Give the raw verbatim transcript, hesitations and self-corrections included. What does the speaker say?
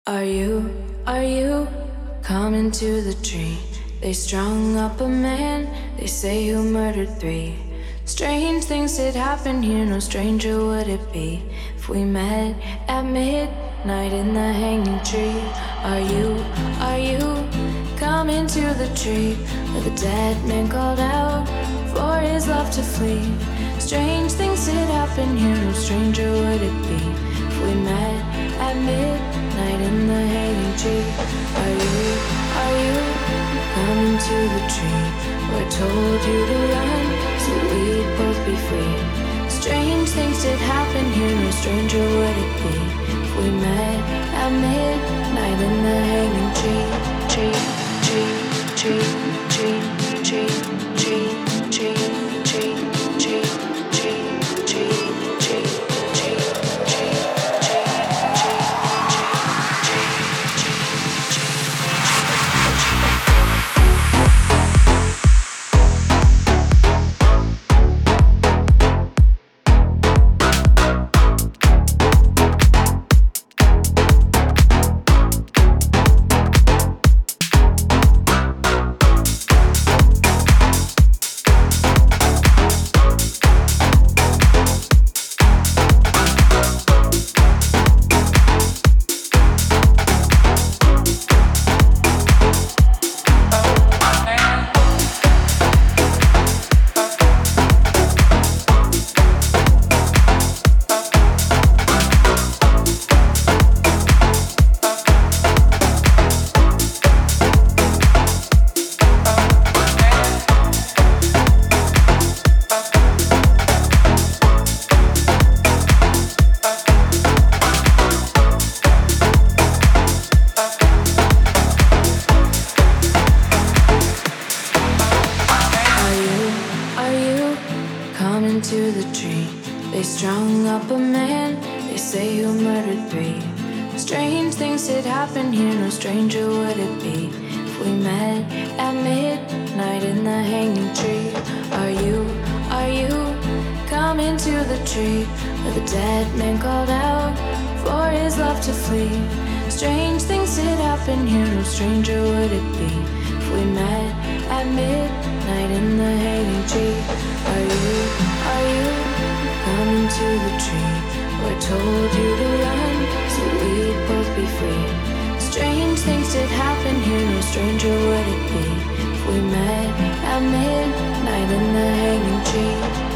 Are you, are you coming to the tree? They strung up a man, they say who murdered three. Strange things did happen here, no stranger would it be if we met at midnight in the hanging tree. Are you, are you coming to the tree where the dead man called out for his love to flee? Strange things did happen here, no stranger would it be if we met at midnight in the hanging tree. Are you, are you coming to the tree where I told you to run so we'd both be free? Strange things did happen here, no stranger would it be if we met at midnight in the hanging tree. Tree, tree, tree, tree, tree, tree, tree, tree, tree, tree, tree, tree. To the tree, they strung up a man, they say who murdered three. Strange things did happen here, no stranger would it be if we met at midnight in the hanging tree. Are you, are you coming to the tree where the dead man called out for his love to flee? Strange things did happen here, no stranger would it be if we met at midnight in the hanging tree. Are you, are you coming to the tree where I told you to run so we'd both be free? Strange things did happen here, no stranger would it be if we met at midnight in the hanging tree.